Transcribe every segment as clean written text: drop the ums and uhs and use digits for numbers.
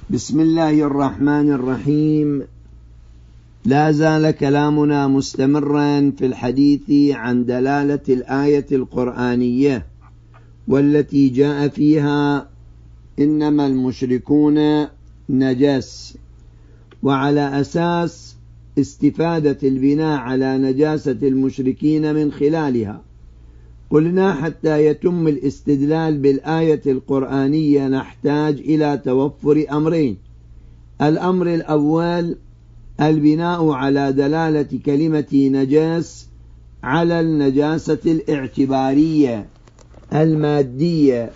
بسم الله الرحمن الرحيم. لا زال كلامنا مستمرا في الحديث عن دلالة الآية القرآنية والتي جاء فيها إنما المشركون نجس، وعلى أساس استفادة البناء على نجاسة المشركين من خلالها قلنا حتى يتم الاستدلال بالآية القرآنية نحتاج إلى توفر أمرين. الأمر الأول البناء على دلالة كلمة نجاس على النجاسة الاعتبارية المادية،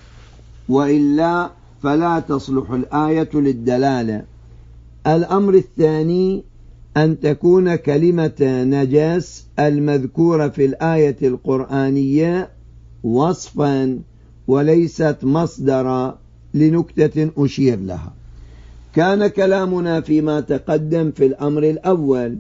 وإلا فلا تصلح الآية للدلالة. الأمر الثاني أن تكون كلمة نجاس المذكورة في الآية القرآنية وصفا وليست مصدرا لنكتة أشير لها. كان كلامنا فيما تقدم في الأمر الأول،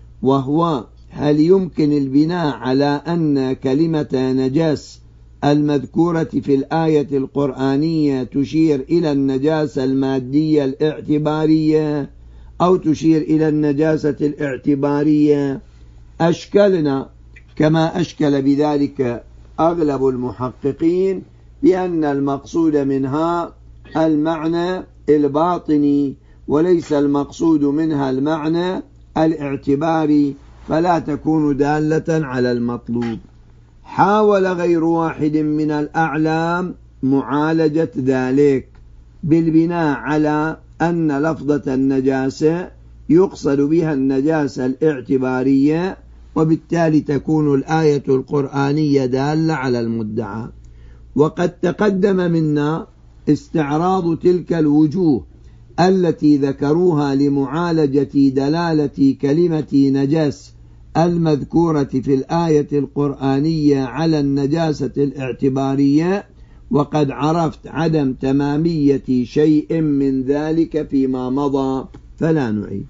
وهو هل يمكن البناء على أن كلمة نجاس المذكورة في الآية القرآنية تشير إلى النجاسة المادية الاعتبارية أو تشير إلى النجاسة الاعتبارية. أشكلنا كما أشكل بذلك أغلب المحققين بأن المقصود منها المعنى الباطني وليس المقصود منها المعنى الاعتباري، فلا تكون دالة على المطلوب. حاول غير واحد من الأعلام معالجة ذلك بالبناء على أن لفظة النجاسة يقصد بها النجاسة الاعتبارية، وبالتالي تكون الآية القرآنية دالة على المدعى. وقد تقدم منا استعراض تلك الوجوه التي ذكروها لمعالجة دلالة كلمة نجاس المذكورة في الآية القرآنية على النجاسة الاعتبارية، وقد عرفت عدم تمامية شيء من ذلك فيما مضى فلا نعيد.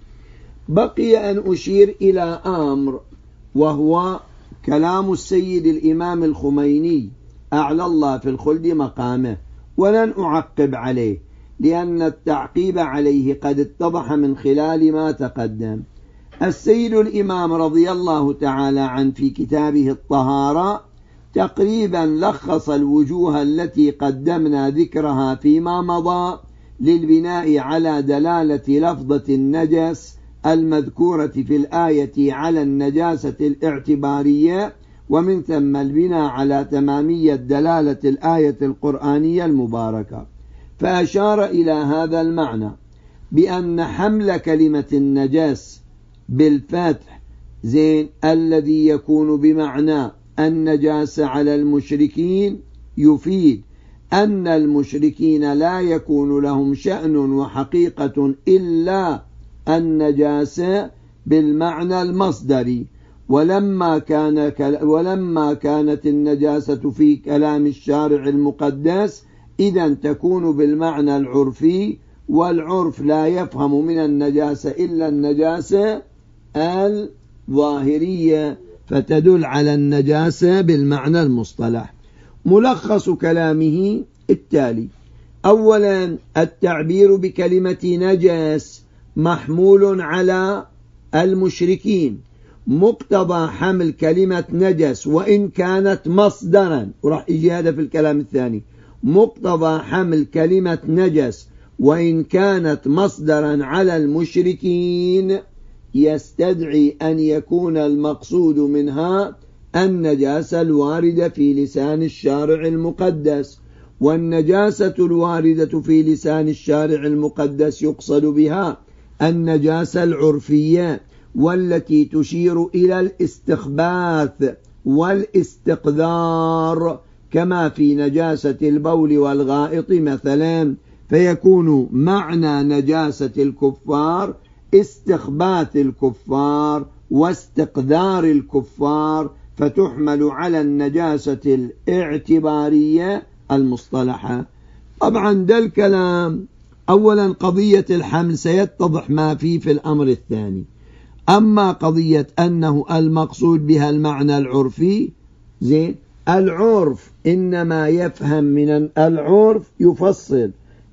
بقي أن أشير إلى أمر، وهو كلام السيد الإمام الخميني أعلى الله في الخلد مقامه، ولن أعقب عليه لأن التعقيب عليه قد اتضح من خلال ما تقدم. السيد الإمام رضي الله تعالى عنه في كتابه الطهارة تقريبا لخص الوجوه التي قدمنا ذكرها فيما مضى للبناء على دلالة لفظة النجس المذكورة في الآية على النجاسة الاعتبارية، ومن ثم البناء على تمامية دلالة الآية القرآنية المباركة. فأشار إلى هذا المعنى بأن حمل كلمة النجاس بالفتح الذي يكون بمعنى النجاسة على المشركين يفيد أن المشركين لا يكون لهم شأن وحقيقة إلا النجاسة بالمعنى المصدري. ولما كانت النجاسة في كلام الشارع المقدس إذن تكون بالمعنى العرفي، والعرف لا يفهم من النجاسة إلا النجاسة الظاهرية، فتدل على النجاسة بالمعنى المصطلح. ملخص كلامه التالي: أولا التعبير بكلمة نجس محمول على المشركين، مقتضى حمل كلمة نجس وإن كانت مصدرا، وراح يجي هذا في الكلام الثاني، مقتضى حمل كلمة نجس وإن كانت مصدرا على المشركين يستدعي أن يكون المقصود منها النجاسة الواردة في لسان الشارع المقدس، والنجاسة الواردة في لسان الشارع المقدس يقصد بها النجاسة العرفية والتي تشير إلى الاستخباث والاستقذار، كما في نجاسة البول والغائط مثلا، فيكون معنى نجاسة الكفار استخباث الكفار واستقذار الكفار، فتحمل على النجاسة الاعتبارية المصطلحة. طبعا ده الكلام. أولا قضية الحمل سيتضح ما فيه في الأمر الثاني. أما قضية أنه المقصود بها المعنى العرفي، العرف إنما يفهم من العرف يفصل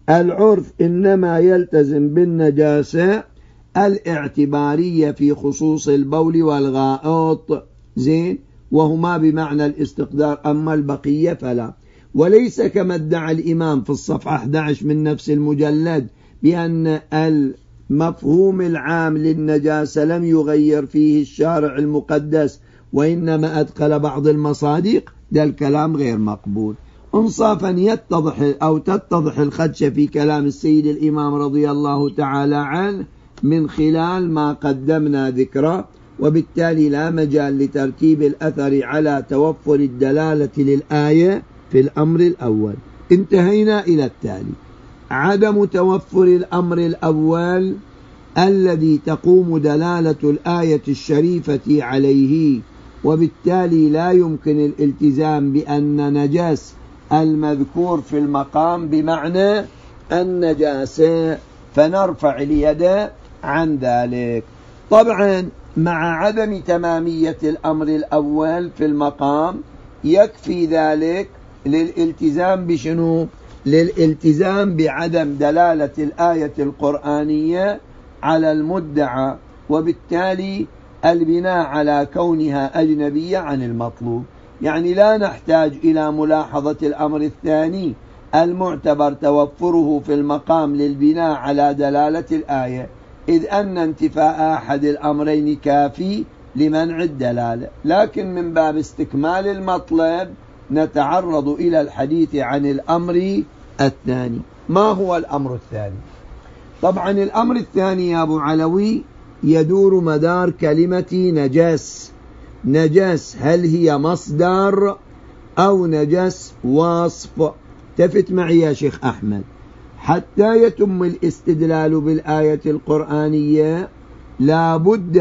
العرف إنما يلتزم بالنجاسة الاعتبارية في خصوص البول والغائط، زين، وهما بمعنى الاستقدار، أما البقية فلا. وليس كما ادعى الإمام في الصفحة 11 من نفس المجلد بأن المفهوم العام للنجاسة لم يغير فيه الشارع المقدس وإنما أدخل بعض المصادق، ده الكلام غير مقبول. انصافا تتضح الخدشة في كلام السيد الإمام رضي الله تعالى عنه من خلال ما قدمنا ذكره، وبالتالي لا مجال لترتيب الأثر على توفر الدلالة للآية في الأمر الأول. انتهينا إلى التالي: عدم توفر الأمر الأول الذي تقوم دلالة الآية الشريفة عليه، وبالتالي لا يمكن الالتزام بأن نجاس المذكور في المقام بمعنى النجاسة، فنرفع اليد عن ذلك. طبعا مع عدم تمامية الأمر الأول في المقام يكفي ذلك للالتزام بشنو؟ للالتزام بعدم دلالة الآية القرآنية على المدعى، وبالتالي البناء على كونها أجنبية عن المطلوب. يعني لا نحتاج إلى ملاحظة الأمر الثاني المعتبر توفره في المقام للبناء على دلالة الآية، إذ أن انتفاء أحد الأمرين كافي لمنع الدلالة. لكن من باب استكمال المطلب نتعرض إلى الحديث عن الأمر الثاني. ما هو الأمر الثاني؟ طبعا الأمر الثاني يا أبو علوي يدور مدار كلمة نجاس. نجاس هل هي مصدر أو نجاس وصف؟ تفت معي يا شيخ أحمد. حتى يتم الاستدلال بالآية القرآنية لا بد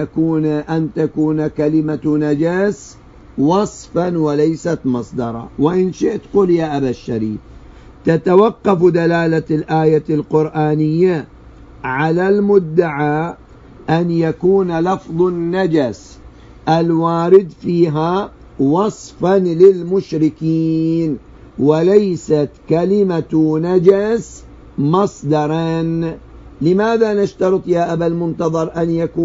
أن تكون كلمة نجاس وصفا وليست مصدرا. وإن شئت قل يا أبا الشريف: تتوقف دلالة الآية القرآنية على المدعى أن يكون لفظ النجس الوارد فيها وصفا للمشركين، وليست كلمة نجس مصدرا. لماذا نشترط يا أبا المنتظر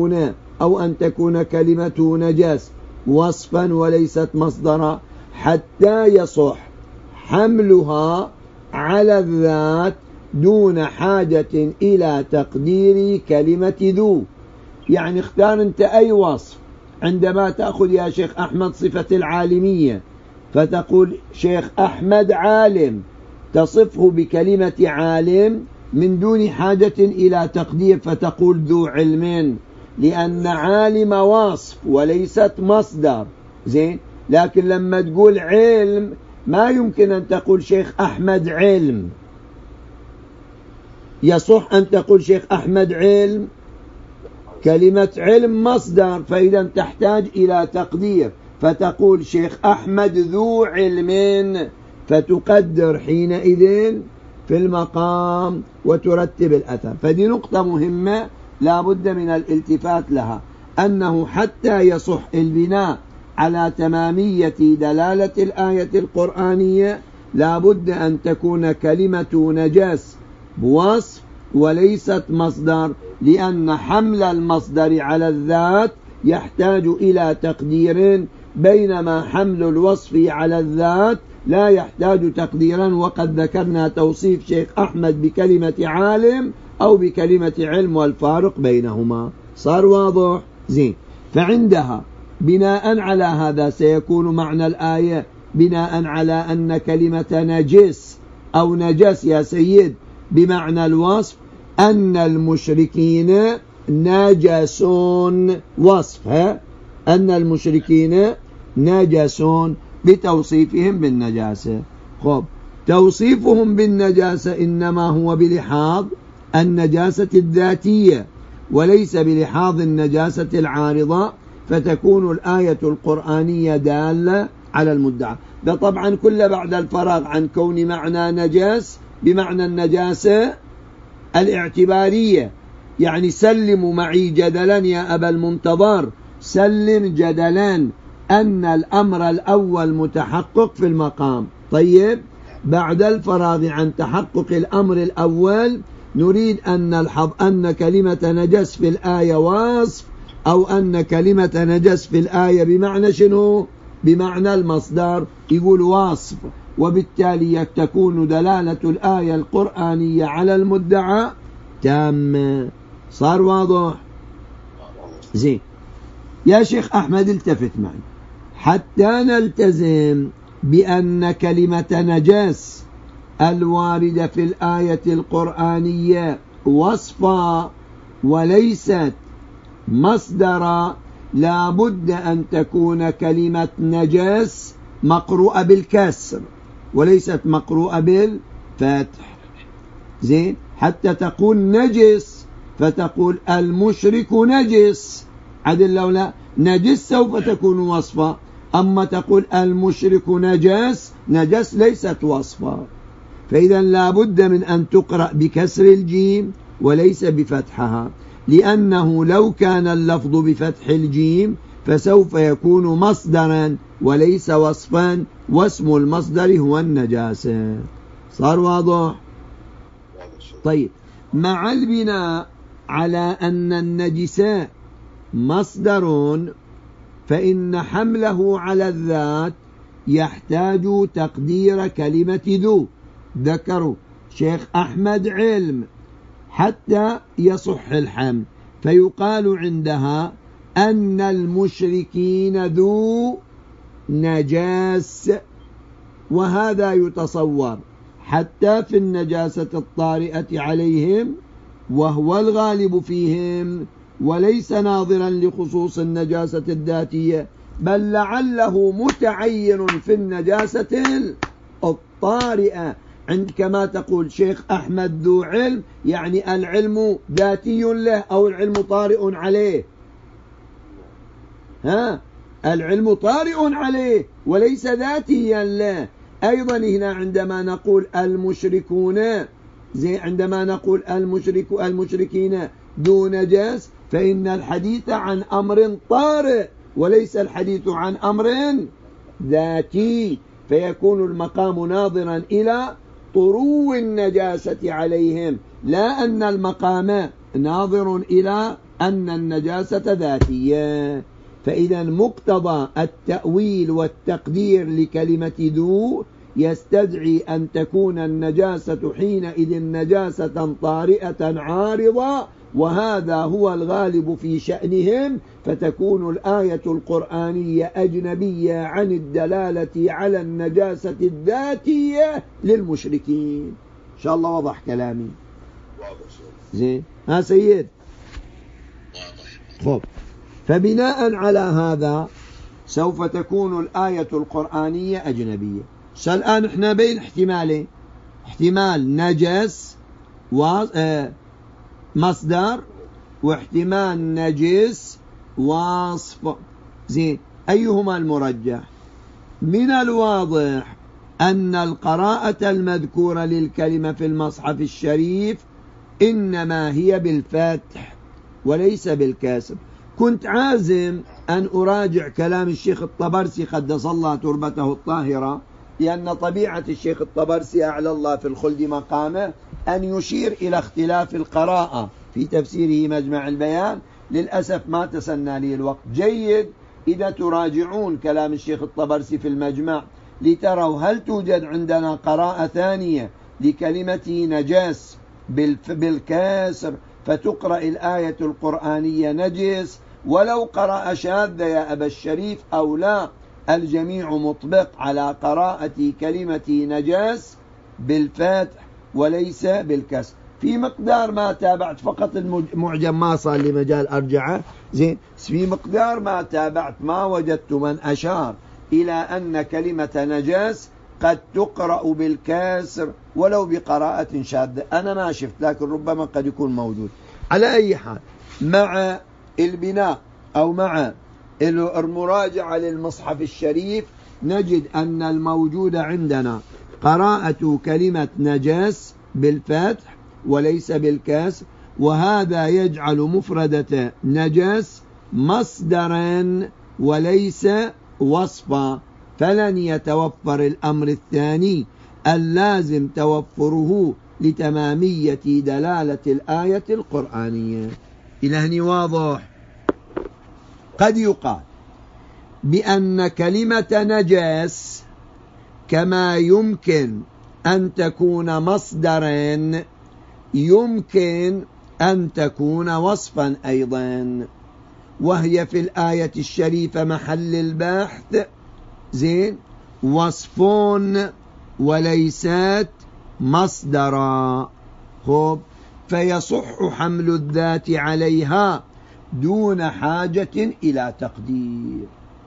أن تكون كلمة نجس وصفا وليست مصدرا؟ حتى يصح حملها على الذات دون حاجة إلى تقدير كلمة ذو. يعني اختار أنت أي وصف. عندما تأخذ يا شيخ أحمد صفة العالمية فتقول شيخ أحمد عالم، تصفه بكلمة عالم من دون حاجة إلى تقدير، فتقول ذو علم، لأن عالم وصف وليست مصدر. زين، لكن لما تقول علم ما يمكن أن تقول شيخ أحمد علم. يصح أن تقول شيخ أحمد علم، كلمة علم مصدر، فإذا تحتاج إلى تقدير، فتقول شيخ أحمد ذو علم، فتقدر حينئذ في المقام وترتب الأثر. فدي نقطة مهمة لا بد من الالتفات لها، أنه حتى يصح البناء على تمامية دلالة الآية القرآنية لا بد أن تكون كلمة نجاس بوصف وليست مصدر، لأن حمل المصدر على الذات يحتاج إلى تقدير، بينما حمل الوصف على الذات لا يحتاج تقديرا. وقد ذكرنا توصيف شيخ أحمد بكلمة عالم أو بكلمة علم والفارق بينهما. صار واضح؟ زين. فعندها بناء على هذا سيكون معنى الآية بناء على أن كلمة نجس أو نجس يا سيد بمعنى الوصف أن المشركين نجسون، وصفها أن المشركين نجسون بتوصيفهم بالنجاسة. خب، توصيفهم بالنجاسة إنما هو بلحاظ النجاسة الذاتية وليس بلحاظ النجاسة العارضة، فتكون الآية القرآنية دالة على المدعى. ده طبعا كله بعد الفراغ عن كون معنى نجاس بمعنى النجاسة الاعتبارية. يعني سلموا معي جدلا يا أبا المنتظر، سلم جدلا أن الأمر الأول متحقق في المقام. طيب، بعد الفراغ عن تحقق الأمر الأول نريد أن نلحظ أن كلمة نجس في الآية وصف، أو أن كلمة نجس في الآية بمعنى شنو؟ بمعنى المصدر، يقول وصف، وبالتالي تكون دلالة الآية القرآنية على المدعى تامة. صار واضح؟ زين يا شيخ أحمد التفت معي حتى نلتزم بأن كلمة نجس الواردة في الآية القرآنية وصفا وليست مصدرا، لا بد أن تكون كلمة نجس مقروءة بالكسر وليست مقروءة بالفتح. زين، حتى تقول نجس فتقول المشرك نجس، عدل لولا نجس سوف تكون وصفا، أما تقول المشرك نجس، نجس ليست وصفا. فإذا لا بد من أن تقرأ بكسر الجيم وليس بفتحها، لأنه لو كان اللفظ بفتح الجيم فسوف يكون مصدرا وليس وصفا، واسم المصدر هو النجاسة. صار واضح؟ طيب، مع البناء على أن النجس مصدر فإن حمله على الذات يحتاج تقدير كلمة ذو. ذكروا شيخ أحمد علم حتى يصح الحمل، فيقال عندها أن المشركين ذو نجاس، وهذا يتصور حتى في النجاسة الطارئة عليهم وهو الغالب فيهم، وليس ناظرا لخصوص النجاسة الذاتية، بل لعله متعين في النجاسة الطارئة. عند كما تقول شيخ أحمد ذو علم، يعني العلم ذاتي له أو العلم طارئ عليه. العلم طارئ عليه وليس ذاتيا له. أيضا هنا عندما نقول المشركون، زي عندما نقول المشركين ذو نجاس، فإن الحديث عن أمر طارئ وليس الحديث عن أمر ذاتي، فيكون المقام ناظرا إلى طرو النجاسة عليهم، لا أن المقام ناظر إلى أن النجاسة ذاتية. فإذا مقتضى التأويل والتقدير لكلمة ذو يستدعي أن تكون النجاسة حينئذ نجاسة طارئة عارضة، وهذا هو الغالب في شأنهم، فتكون الآية القرآنية أجنبية عن الدلالة على النجاسة الذاتية للمشركين. إن شاء الله وضح كلامي؟ زين، ها سيد؟ خب، فبناء على هذا سوف تكون الآية القرآنية أجنبية. الآن احنا بين احتمالين، احتمال نجس مصدر، واحتمال نجس وصف. زين، أيهما المرجح؟ من الواضح أن القراءة المذكورة للكلمة في المصحف الشريف إنما هي بالفتح وليس بالكسر. كنت عازم أن أراجع كلام الشيخ الطبرسي قدس الله تربته الطاهرة، لأن طبيعة الشيخ الطبرسي أعلى الله في الخلد مقامه أن يشير إلى اختلاف القراءة في تفسيره مجمع البيان. للأسف ما تسنى لي الوقت. جيد إذا تراجعون كلام الشيخ الطبرسي في المجمع لتروا هل توجد عندنا قراءة ثانية لكلمة نجاس بالكسر فتقرأ الآية القرآنية نجس، ولو قرأ شاذ يا أبا الشريف أو لا، الجميع مطبق على قراءة كلمة نجاس بالفتح وليس بالكسر. في مقدار ما تابعت فقط المعجم، ما صار لي مجال أرجعه. زين، في مقدار ما تابعت ما وجدت من أشار إلى أن كلمة نجاس قد تقرأ بالكسر ولو بقراءة شاذة. أنا ما شفت، لكن ربما قد يكون موجود. على أي حال، مع البناء أو مع المراجعة للمصحف الشريف نجد أن الموجود عندنا قراءة كلمة نجاس بالفتح وليس بالكسر، وهذا يجعل مفردة نجاس مصدرا وليس وصفا، فلن يتوفر الأمر الثاني اللازم توفره لتمامية دلالة الآية القرآنية. إلى هنا واضح. قد يقال بأن كلمة نجس كما يمكن أن تكون مصدرا يمكن أن تكون وصفا أيضا، وهي في الآية الشريفة محل البحث زين وصف وليست مصدرا. خب فيصح حمل الذات عليها دون حاجة إلى تقدير.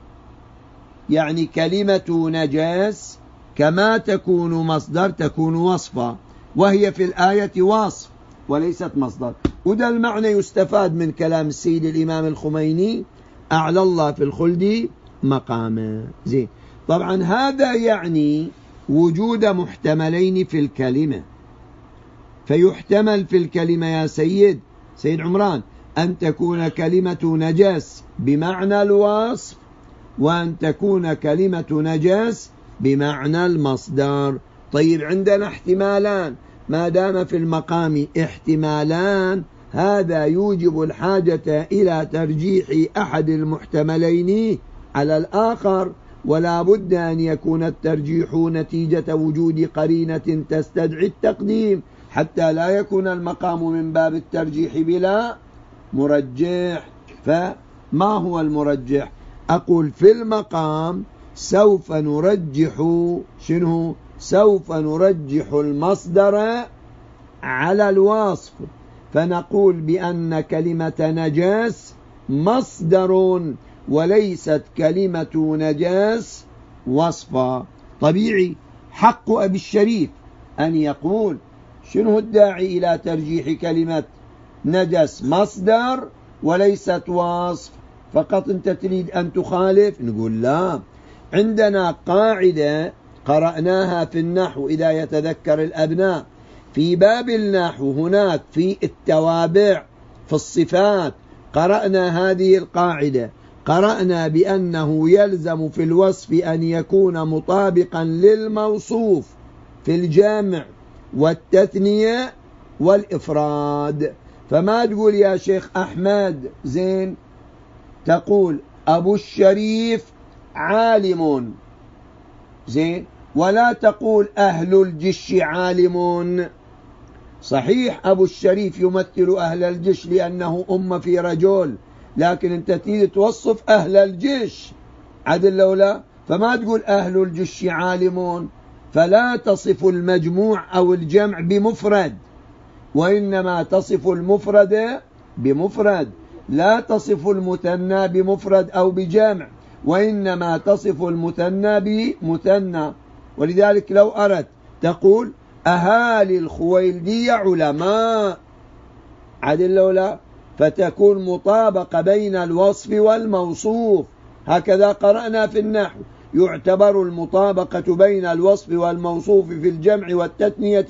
يعني كلمة نجاس كما تكون مصدر تكون وصفا، وهي في الآية وصف وليست مصدر. وده المعنى يستفاد من كلام السيد الإمام الخميني أعلى الله في الخلد مقامه. زين. طبعا هذا يعني وجود محتملين في الكلمة، فيحتمل في الكلمة يا سيد عمران أن تكون كلمة نجاس بمعنى الوصف، وأن تكون كلمة نجاس بمعنى المصدر. طيب عندنا احتمالان، ما دام في المقام احتمالان هذا يوجب الحاجة إلى ترجيح أحد المحتملين على الآخر، ولا بد أن يكون الترجيح نتيجة وجود قرينة تستدعي التقديم، حتى لا يكون المقام من باب الترجيح بلا مرجح. فما هو المرجح؟ أقول في المقام سوف نرجح شنو؟ سوف نرجح المصدر على الوصف، فنقول بأن كلمة نجاس مصدر وليست كلمة نجاس وصفا. طبيعي حق أبي الشريف أن يقول شنو الداعي إلى ترجيح كلمة نجس مصدر وليست وصف، فقط أنت تريد أن تخالف. نقول لا، عندنا قاعدة قرأناها في النحو إذا يتذكر الأبناء في باب النحو، هناك في التوابع في الصفات قرأنا هذه القاعدة. قرأنا بأنه يلزم في الوصف أن يكون مطابقا للموصوف في الجمع والتثنية والإفراد. فما تقول يا شيخ أحمد زين تقول أبو الشريف عالم زين، ولا تقول أهل الجش عالمون. صحيح أبو الشريف يمثل أهل الجش لأنه أم في رجل، لكن أنت تريد توصف أهل الجش عدل لولا، فما تقول أهل الجش عالمون، فلا تصف المجموع أو الجمع بمفرد، وإنما تصف المفرد بمفرد، لا تصف المثنى بمفرد أو بجمع، وإنما تصف المثنى بمثنى. ولذلك لو أردت تقول أهالي الخويلدية علماء عدل لولا، فتكون مطابقة بين الوصف والموصوف. هكذا قرأنا في النحو، يعتبر المطابقة بين الوصف والموصوف في الجمع والتثنية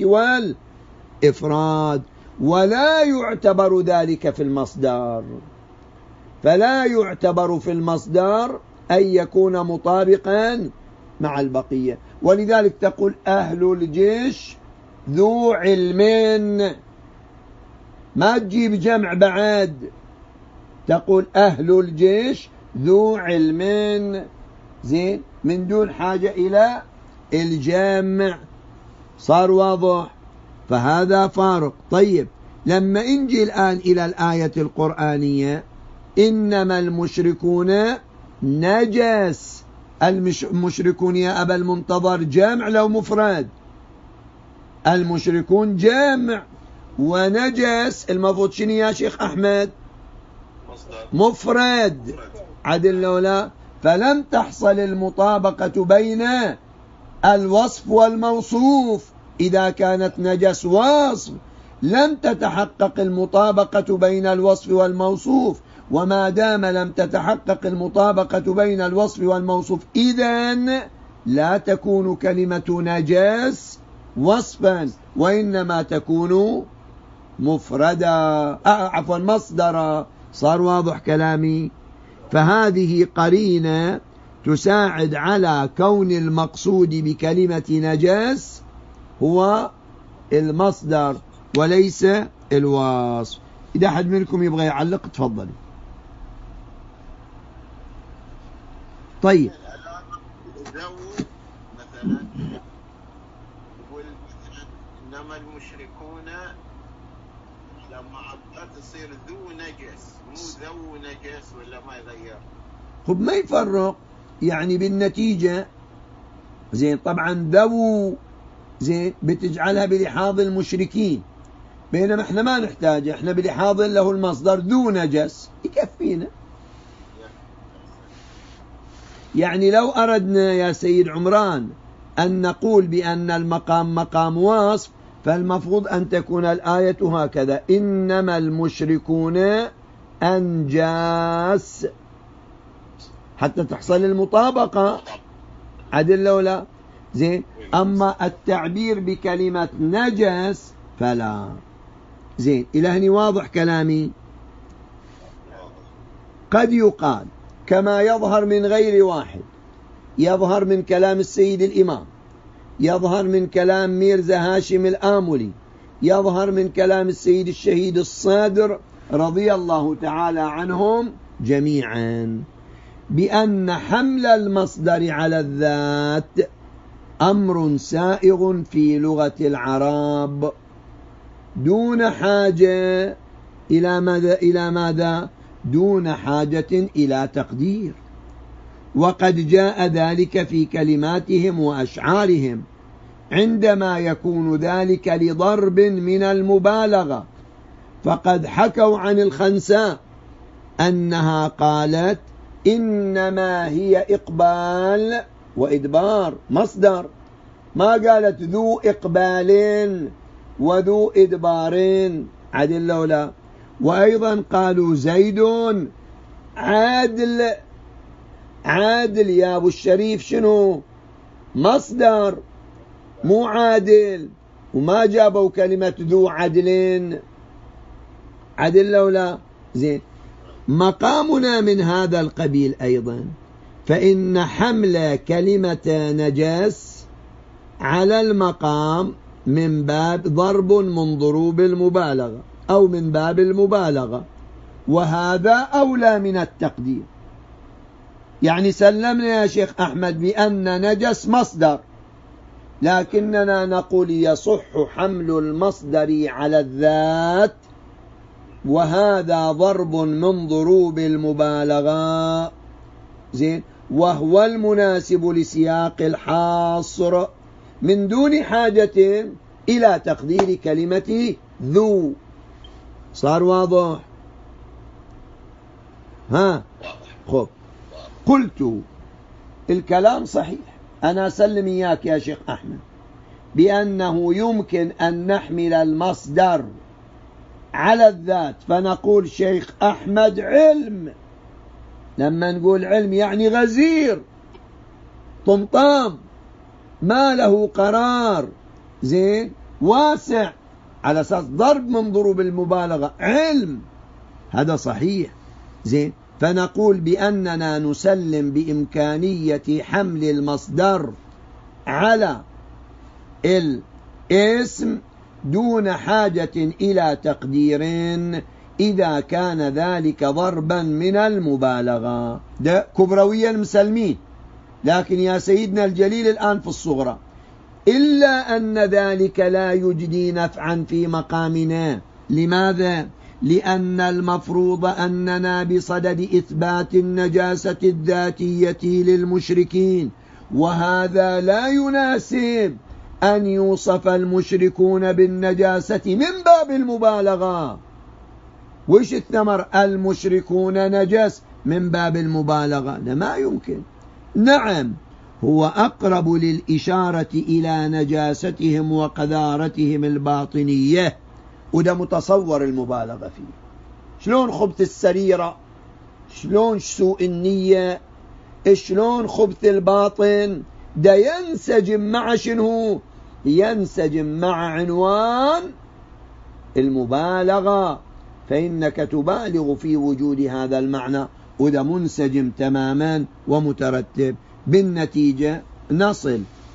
والإفراد، ولا يعتبر ذلك في المصدر. فلا يعتبر في المصدر أن يكون مطابقا مع البقية. ولذلك تقول أهل الجيش ذو علم، ما تجيب جمع بعد، تقول أهل الجيش ذو علم زين من دون حاجة إلى الجمع. صار واضح؟ فهذا فارق. طيب لما نجي الآن إلى الآية القرآنية إنما المشركون نجس، المشركون يا أبا المنتظر جمع لو مفرد؟ المشركون جمع، ونجس المفروض شنو يا شيخ أحمد؟ مفرد عدل لولا. فلم تحصل المطابقة بين الوصف والموصوف. إذا كانت نجس وصف لم تتحقق المطابقة بين الوصف والموصوف، وما دام لم تتحقق المطابقة بين الوصف والموصوف إذن لا تكون كلمة نجس وصفا، وإنما تكون مفردا عفوا مصدرا. صار واضح كلامي؟ فهذه قرينة تساعد على كون المقصود بكلمة نجس هو المصدر وليس الوصف. إذا أحد منكم يبغى يعلق تفضلي. طيب ذو مثلا يقول إنما المشركون لما عبدت تصير ذو نجس مو ذو نجس ولا ما يغير؟ خب ما يفرق يعني بالنتيجة. زين طبعا ذو زين بتجعلها بلحاظ المشركين، بينما احنا ما نحتاج، احنا بلحاظ له المصدر ذو نجس يكفينا. يعني لو أردنا يا سيد عمران أن نقول بأن المقام مقام وصف، فالمفروض أن تكون الآية هكذا: إنما المشركون أنجاس، حتى تحصل المطابقة. عدل ولا زين؟ أما التعبير بكلمة نجس فلا. زين إلى هنا واضح كلامي؟ قد يقال كما يظهر من غير واحد، يظهر من كلام السيد الإمام، يظهر من كلام ميرزا هاشم الآملي، يظهر من كلام السيد الشهيد الصادر رضي الله تعالى عنهم جميعا، بأن حمل المصدر على الذات أمر سائغ في لغة العرب دون حاجة إلى ماذا؟ دون حاجة إلى تقدير. وقد جاء ذلك في كلماتهم وأشعارهم عندما يكون ذلك لضرب من المبالغة. فقد حكوا عن الخنساء أنها قالت: إنما هي إقبال وإدبار مصدر، ما قالت ذو إقبال وذو إدبار. عدل لولا. وأيضا قالوا زيد عادل. عادل يا أبو الشريف شنو؟ مصدر مو عادل، وما جابوا كلمة ذو عدل. عدل لولا. زين مقامنا من هذا القبيل أيضا، فإن حمل كلمة نجس على المقام من باب ضرب من ضروب المبالغة أو من باب المبالغة، وهذا أولى من التقدير. يعني سلمنا يا شيخ أحمد بأن نجس مصدر، لكننا نقول يصح حمل المصدر على الذات، وهذا ضرب من ضروب المبالغة. زين وهو المناسب لسياق الحاصر من دون حاجة إلى تقدير كلمة ذو. صار واضح؟ ها خب قلت الكلام صحيح. أنا أسلم إياك يا شيخ أحمد بأنه يمكن أن نحمل المصدر على الذات، فنقول شيخ أحمد علم. لما نقول علم يعني غزير طمطام ما له قرار، زين واسع، على أساس ضرب من ضروب المبالغة علم. هذا صحيح. زين فنقول بأننا نسلم بإمكانية حمل المصدر على الاسم دون حاجة إلى تقدير إذا كان ذلك ضربا من المبالغة. ده كبرويا مسلمين، لكن يا سيدنا الجليل الآن في الصغرى، إلا أن ذلك لا يجدي نفعا في مقامنا. لماذا؟ لأن المفروض أننا بصدد إثبات النجاسة الذاتية للمشركين، وهذا لا يناسب أن يوصف المشركون بالنجاسة من باب المبالغة. وش الثمر؟ المشركون نجس من باب المبالغة؟ لا ما يمكن. نعم هو أقرب للإشارة إلى نجاستهم وقذارتهم الباطنية، وده متصور المبالغة فيه. شلون خبث السريرة، شلون سوء النية، شلون خبث الباطن، ده ينسجم مع شنو؟ ينسجم مع عنوان المبالغة، فإنك تبالغ في وجود هذا المعنى، وده منسجم تماما ومترتب. بالنتيجة نصل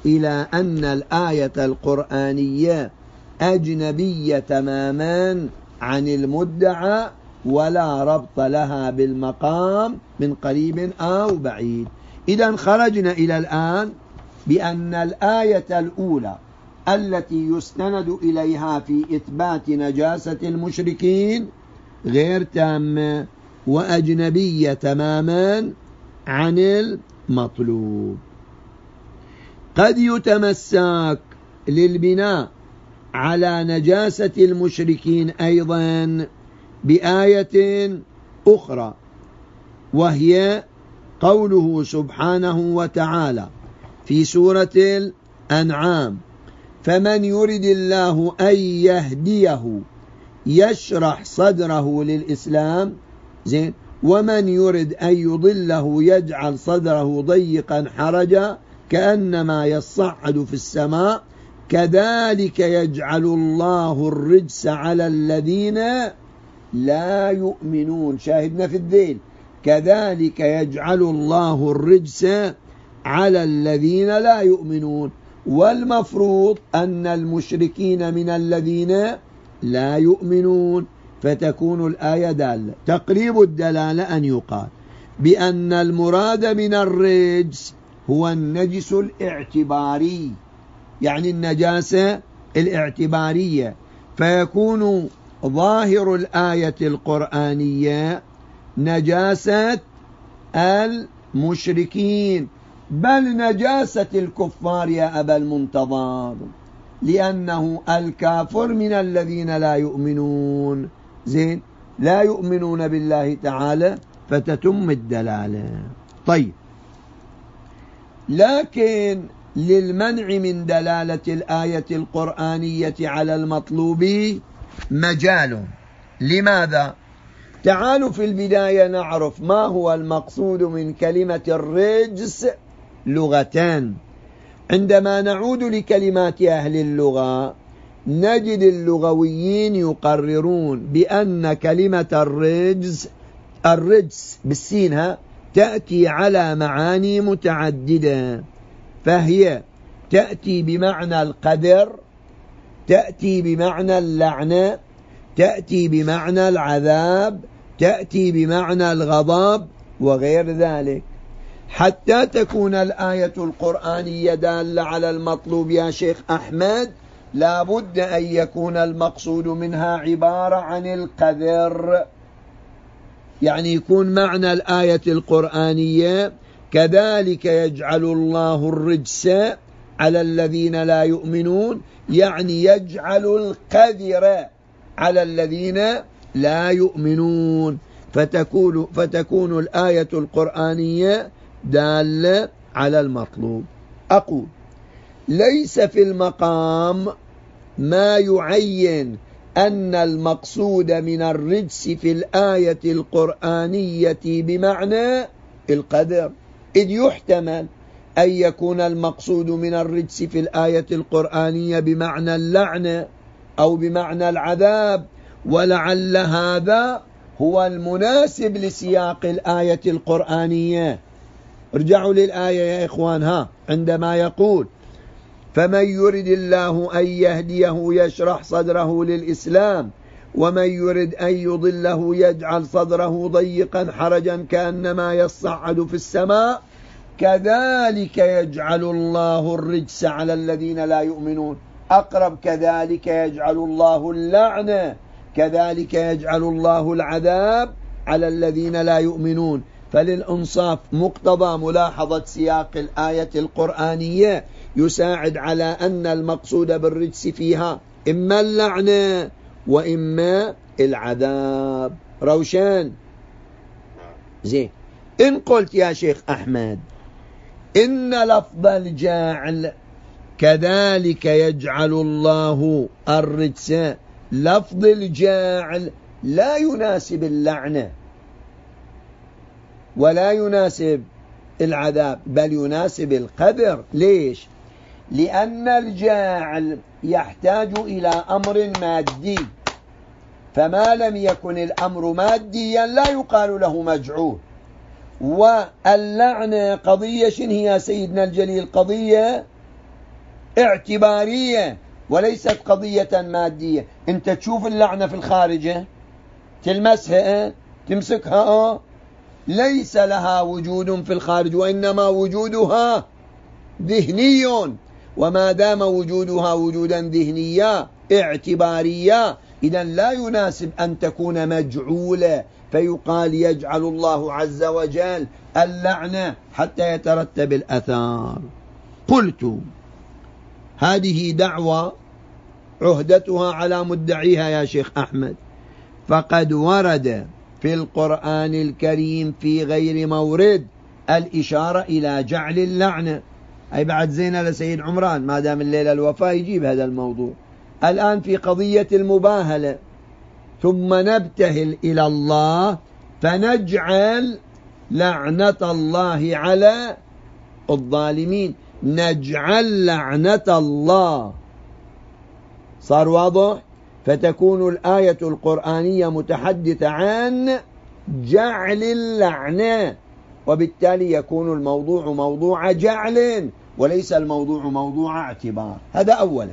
إلى أن الآية القرآنية أجنبية تماما عن المدعى ولا ربط لها بالمقام من قريب أو بعيد. إذا خرجنا إلى الآن بأن الآية الأولى التي يستند إليها في إثبات نجاسة المشركين غير تامة وأجنبية تماما عن المطلوب. قد يتمسك للبناء على نجاسة المشركين أيضا بآية أخرى، وهي قوله سبحانه وتعالى في سورة الأنعام: فمن يرد الله أن يهديه يشرح صدره للإسلام، زين، ومن يرد أن يضله يجعل صدره ضيقا حرجا كأنما يصعد في السماء كذلك يجعل الله الرجس على الذين لا يؤمنون. شاهدنا في الذيل: كذلك يجعل الله الرجس على الذين لا يؤمنون. والمفروض أن المشركين من الذين لا يؤمنون، فتكون الآية دالة. تقريب الدلالة أن يقال بأن المراد من الرجس هو النجس الاعتباري، يعني النجاسة الاعتبارية، فيكون ظاهر الآية القرآنية نجاسة المشركين، بل نجاسة الكفار يا أبا المنتظر، لأنه الكافر من الذين لا يؤمنون، زين، لا يؤمنون بالله تعالى، فتتم الدلالة. طيب، لكن للمنع من دلالة الآية القرآنية على المطلوب مجال. لماذا؟ تعالوا في البداية نعرف ما هو المقصود من كلمة الرجس لغتان. عندما نعود لكلمات أهل اللغة نجد اللغويين يقررون بأن كلمة الرجس بالسين تأتي على معاني متعددة، فهي تأتي بمعنى القدر، تأتي بمعنى اللعنة، تأتي بمعنى العذاب، تأتي بمعنى الغضب وغير ذلك. حتى تكون الآية القرآنية دالة على المطلوب يا شيخ أحمد لا بد أن يكون المقصود منها عبارة عن القدر، يعني يكون معنى الآية القرآنية كذلك يجعل الله الرجس على الذين لا يؤمنون، يعني يجعل القدر على الذين لا يؤمنون، فتكون الآية القرآنية دالة على المطلوب. أقول ليس في المقام ما يعين أن المقصود من الرجس في الآية القرآنية بمعنى القدر، إذ يحتمل أن يكون المقصود من الرجس في الآية القرآنية بمعنى اللعنة أو بمعنى العذاب، ولعل هذا هو المناسب لسياق الآية القرآنية. ارجعوا للآية يا إخوان، عندما يقول فمن يرد الله أن يهديه يشرح صدره للإسلام ومن يرد أن يضله يجعل صدره ضيقا حرجا كأنما يصعد في السماء كذلك يجعل الله الرجس على الذين لا يؤمنون. أقرب كذلك يجعل الله اللعنة، كذلك يجعل الله العذاب على الذين لا يؤمنون. فللإنصاف مقتضى ملاحظة سياق الآية القرآنية يساعد على أن المقصود بالرجس فيها إما اللعنة وإما العذاب. روشان؟ زين. إن قلت يا شيخ أحمد إن لفظ الجاعل كذلك يجعل الله الرجس، لفظ الجاعل لا يناسب اللعنة ولا يناسب العذاب، بل يناسب القدر. ليش؟ لأن الجاعل يحتاج إلى أمر مادي، فما لم يكن الأمر ماديا لا يقال له مجعول. واللعنة قضية شنو هي سيدنا الجليل؟ قضية اعتبارية وليست قضية مادية. أنت تشوف اللعنة في الخارجة، تلمسها، تمسكها، ليس لها وجود في الخارج، وإنما وجودها ذهني، وما دام وجودها وجودا ذهنيا اعتباريا إذن لا يناسب أن تكون مجعولة فيقال يجعل الله عز وجل اللعنة حتى يترتب الأثار. قلت هذه دعوة عهدتها على مدعيها يا شيخ أحمد، فقد ورد في القرآن الكريم في غير مورد الإشارة إلى جعل اللعنة. أي بعد زينة لسيد عمران ما دام الليلة الوفاة يجيب هذا الموضوع. الآن في قضية المباهلة، ثم نبتهل إلى الله فنجعل لعنة الله على الظالمين، نجعل لعنة الله. صار واضح؟ فتكون الآية القرآنية متحدثة عن جعل اللعنة، وبالتالي يكون الموضوع موضوع جعل وليس الموضوع موضوع اعتبار. هذا أولا.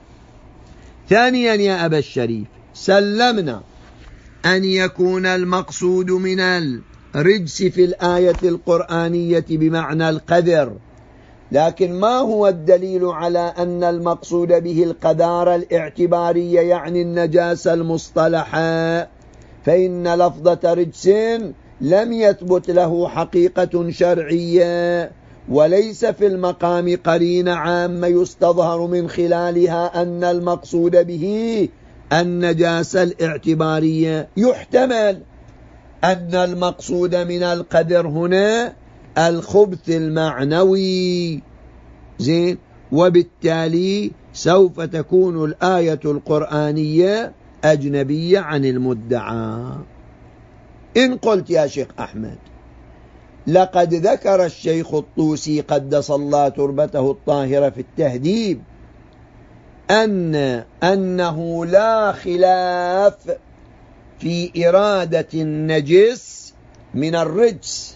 ثانيا يا أبا الشريف، سلمنا أن يكون المقصود من الرجس في الآية القرآنية بمعنى القدر، لكن ما هو الدليل على أن المقصود به القدارة الاعتبارية يعني النجاسة المصطلحة؟ فإن لفظة رجس لم يثبت له حقيقة شرعية، وليس في المقام قرينة عامة يستظهر من خلالها أن المقصود به النجاسة الاعتبارية. يحتمل أن المقصود من القدر هنا الخبث المعنوي، زين، وبالتالي سوف تكون الآية القرآنية أجنبية عن المدعى. إن قلت يا شيخ أحمد لقد ذكر الشيخ الطوسي قدس الله تربته الطاهرة في التهذيب أنه لا خلاف في إرادة النجس من الرجس،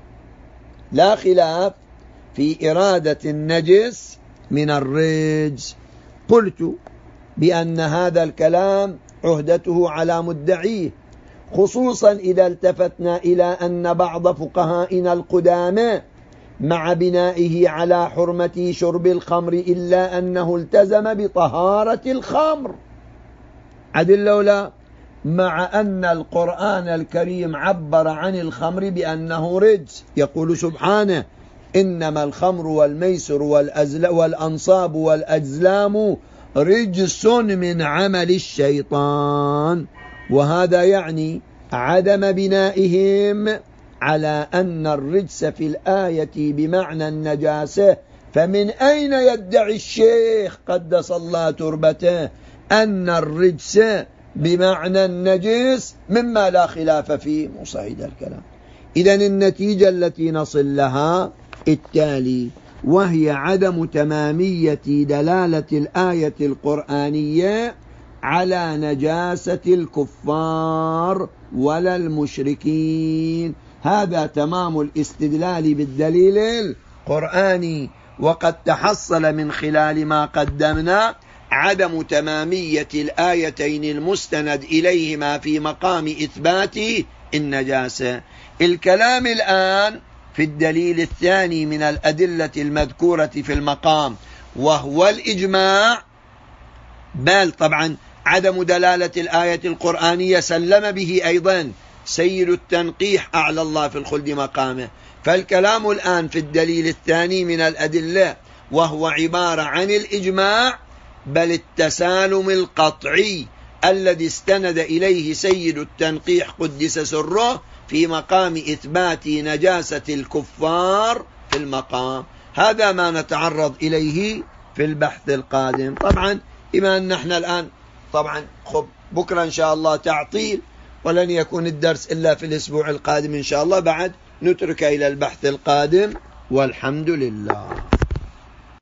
لا خلاف في إرادة النجس من الرجس. قلت بأن هذا الكلام عهدته على مدعيه، خصوصا إذا التفتنا إلى أن بعض فقهائنا القدامى مع بنائه على حرمة شرب الخمر إلا أنه التزم بطهارة الخمر عدل لولا، مع أن القرآن الكريم عبر عن الخمر بأنه رجس. يقول سبحانه إنما الخمر والميسر والأنصاب والأزلام رجس من عمل الشيطان، وهذا يعني عدم بنائهم على أن الرجس في الآية بمعنى النجاسة. فمن أين يدعي الشيخ قدس الله تربته أن الرجس بمعنى النجس مما لا خلاف فيه؟ مصعد الكلام. إذن النتيجة التي نصل لها التالي، وهي عدم تمامية دلالة الآية القرآنية على نجاسة الكفار ولا المشركين. هذا تمام الاستدلال بالدليل القرآني، وقد تحصل من خلال ما قدمنا عدم تمامية الآيتين المستند إليهما في مقام إثبات النجاسة. الكلام الآن في الدليل الثاني من الأدلة المذكورة في المقام، وهو الإجماع. بل طبعا عدم دلالة الآية القرآنية سلم به أيضا سيد التنقيح أعلى الله في الخلد مقامه. فالكلام الآن في الدليل الثاني من الأدلة، وهو عبارة عن الإجماع، بل التسالم القطعي الذي استند إليه سيد التنقيح قدس سره في مقام إثبات نجاسة الكفار في المقام. هذا ما نتعرض إليه في البحث القادم. طبعا بما أن نحن الآن طبعا بكرة إن شاء الله تعطيل، ولن يكون الدرس إلا في الأسبوع القادم إن شاء الله، بعد نترك إلى البحث القادم، والحمد لله.